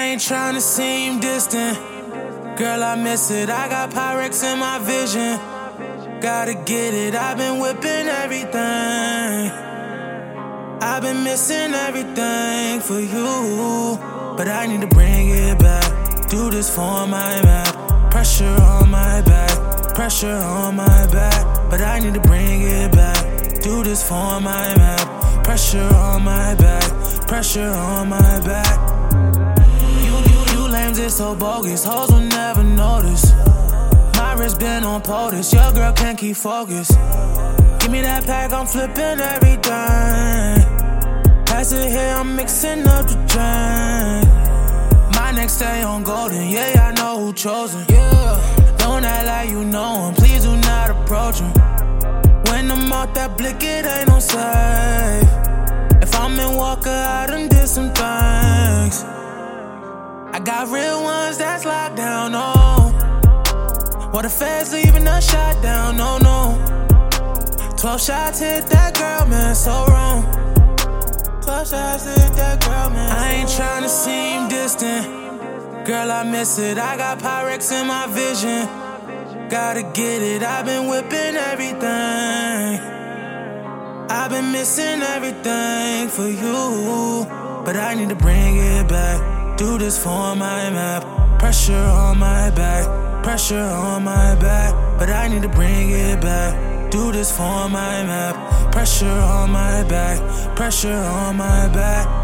ain't tryna seem distant. Girl, I miss it. I got Pyrex in my vision. Gotta get it. I've been whipping everything. I've been missing everything for you, but I need to bring it back. Do this for my map. Pressure on my back. Pressure on my back. But I need to bring it back. Do this for my map. Pressure on my back. Pressure on my back. You lames is so bogus. Hoes will never notice. My wrist been on POTUS. Your girl can't keep focus. Give me that pack, I'm flipping everything. Pass it here, I'm mixing up the drink. My neck stay on golden, yeah, I know who chosen. Yeah, don't act like you know him, please do not approach him. When I'm out that blick, it ain't no safe. If I'm in Walker, I done did some things. I got real ones that's locked down, no. While the feds leaving us shot down, no, no. 12 shots hit that girl, man, so wrong. 12 shots hit that girl, man. I ain't tryna seem distant. Girl, I miss it. I got Pyrex in my vision. Gotta get it. I've been whipping everything. I've been missing everything for you, but I need to bring it back. Do this for my map. Pressure on my back. Pressure on my back. But I need to bring it back. Do this for my map. Pressure on my back. Pressure on my back.